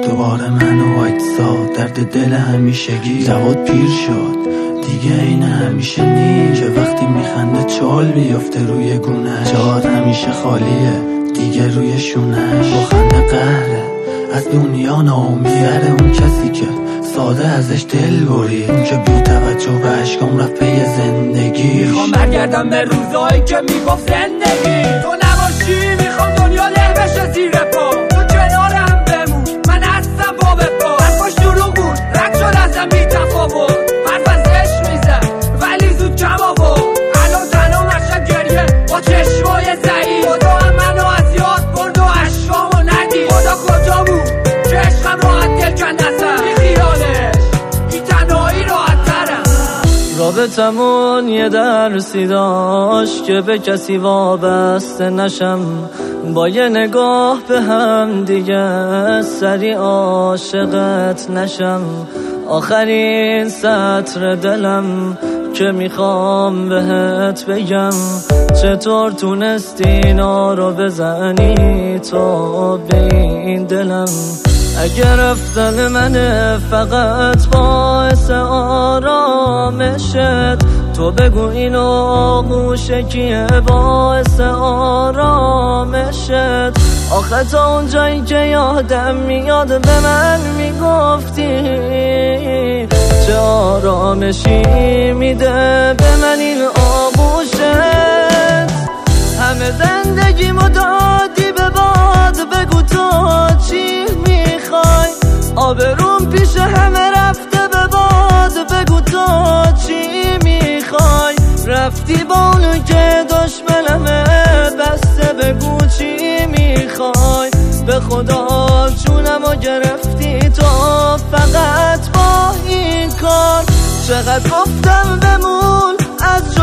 دوباره منو وایتسا، درد دل همیشگی. جواد پیر شد دیگه این همیشه نیست، که وقتی میخنده چال بیفته روی گونه. جاد همیشه خالیه دیگه روی شونش، با خنده قهره از دنیا ناامیده. اون کسی که ساده ازش دل برید، اون که بی توجه به عشقام رفت پی زندگی. میخوام برگردم به روزایی که میگفت زندگی تو نباشی، میخوام دنیا له بشه زیر پا، تو کنارم بمون من هستم با به پا. حرفاش دروغ بود رد شد ازم بی تفاوت، حرف از عشق میزد ولی زود کم آورد. الان تنها نشم گریه با چشمای ضعیف، خدا هم منو از یاد برد و عشقامو ندید. خدا کجا بود که عشقم راحت دل کند ازم، بی خیالش این تنهایی راحت ترم. رابطمون یه درسی داشت که به کسی وابسته نشم، با یه نگاه به هم دیگه سری عاشقت نشم. آخرین سطر دلم که میخوام بهت بگم، چطور تونستی اینا رو بزنی تو به این دلم. اگر رفتن منه فقط باعث آرامشت، تو بگو اینو آغوشه کیه باعث آرامشت. آخه تا اونجایی که یادم میاد به من میگفتی چه آرامشی میده به من این آغوشت. همه زندگیمو دادی به باد، بگو تو چی میخوای. آبروم پیش همه رفته به باد، بگو تو چی میخوای. رفتی با اونو که دشمنمه بسته، بگو چی میخوای. به خدا جونمو گرفتی تو فقط با این کار. چقدر گفتم بمون از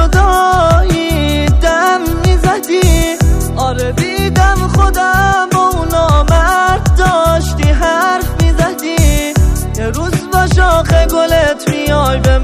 جدایی دم میزدی، آره دیدم خودم با اونا مرد داشتی حرف میزدی. یه روز با شاخه گلت میای به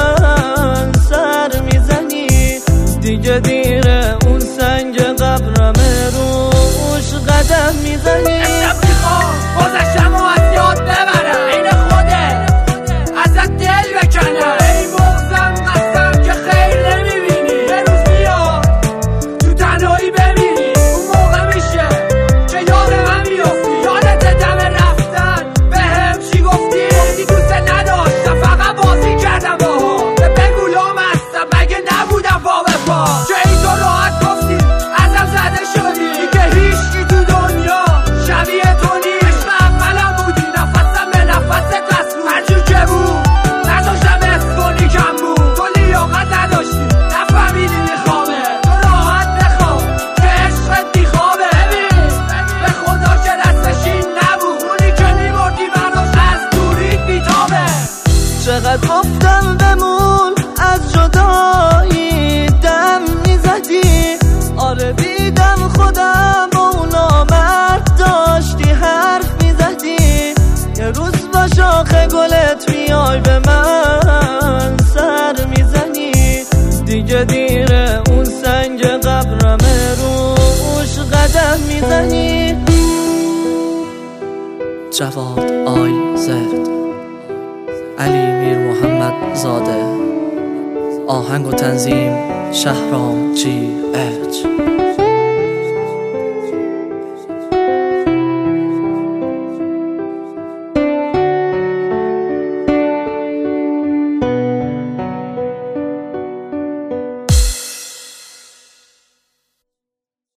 من سر میزنی، دیگه دیره اون سنگ قبرمه روش قدم میزنی. میخوام گذشتم و از یاد ببرم، این خودت ازت دل بکنم. ای مغزم قسم که خیر نمیبینی، یه روز بیاد تو تنهایی ببینی. اون موقع میشه که یاد من بیفتی، یادت دم رفتن به هم چی گفتی. گفتی دوست نداشتم فقط بازی کردم باها، به بگو لام هستم مگه نبودم پا به پا. که ای تو راحت گفتی ازم زده شدی، دیگه هیچکی تو دنیا شبیه تو نیست. عشق اولم بودی نفسم به نفست رسول، هرجور که بود نذاشتم اسم کنی کم بود. تو لیاقت نداشتی نفهمیدی میخوامه، تو راحت بخواب که عشقت بیخوابه. ببین به خدا که دستش این نبود، اونی که میبردی مناش از دوریت بیتابه. چقدر گفتم بمون از جدایی دم میزدی، آره دیدم خودم با اونا مرد داشتی حرف میزدی. یه روز با شاخه گلت میای به من سر میزنی، دیگه دیره اون سنگ قبرمه روش قدم میزنی. جواد آی زد، علی میر محمد زاده، آهنگ و تنظیم شهرام GH.